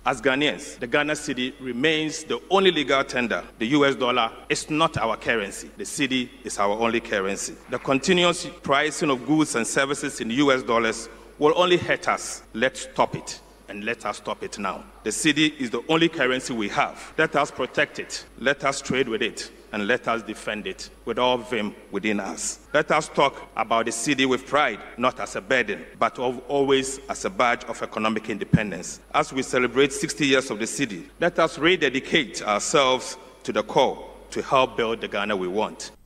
As Ghanaians, the Ghana cedi remains the only legal tender. The US dollar is not our currency. The cedi is our only currency. The continuous pricing of goods and services in US dollars will only hurt us. Let's stop it. And let us stop it now. The cedi is the only currency we have. Let us protect it. Let us trade with it. And let us defend it with all vim within us. Let us talk about the cedi with pride, not as a burden, but always as a badge of economic independence. As we celebrate 60 years of the cedi, let us rededicate ourselves to the core to help build the Ghana we want.